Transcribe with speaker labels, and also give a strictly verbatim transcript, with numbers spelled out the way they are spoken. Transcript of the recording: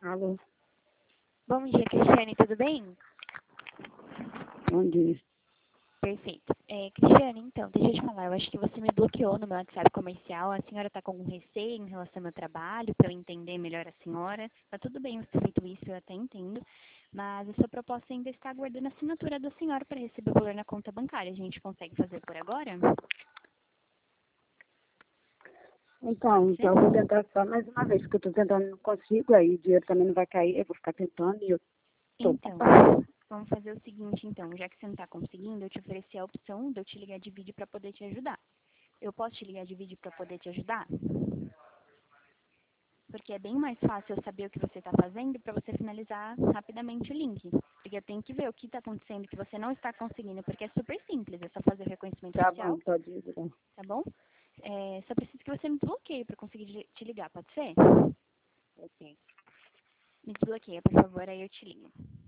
Speaker 1: Alô,
Speaker 2: Bom dia, Cristiane, tudo bem?
Speaker 1: bom dia.
Speaker 2: Perfeito. É, Cristiane, então, deixa eu te falar, eu acho que você me bloqueou no meu WhatsApp comercial. A senhora está com algum receio em relação ao meu trabalho, para eu entender melhor a senhora. Tá tudo bem você ter feito isso, eu até entendo. Mas a sua proposta ainda está aguardando a assinatura da senhora para receber o valor na conta bancária. A gente consegue fazer por agora?
Speaker 1: Então,
Speaker 2: Pode ser?
Speaker 1: então eu vou tentar só mais uma vez, porque eu estou tentando, não consigo, aí o dinheiro também não vai cair, eu vou ficar tentando e eu estou
Speaker 2: Então,
Speaker 1: ocupada.
Speaker 2: vamos fazer o seguinte, então. Já que você não está conseguindo, eu te ofereci a opção de eu te ligar de vídeo para poder te ajudar. Eu posso te ligar de vídeo para poder te ajudar? Porque é bem mais fácil eu saber o que você está fazendo para você finalizar rapidamente o link. Porque eu tenho que ver o que está acontecendo que você não está conseguindo, porque é super simples, é só fazer o reconhecimento
Speaker 1: Tá
Speaker 2: facial,
Speaker 1: bom, pode ir. Tá.
Speaker 2: tá bom? É, só preciso que você me desbloqueie para conseguir te ligar, pode ser?
Speaker 1: Ok.
Speaker 2: Me desbloqueia, por favor, aí eu te ligo.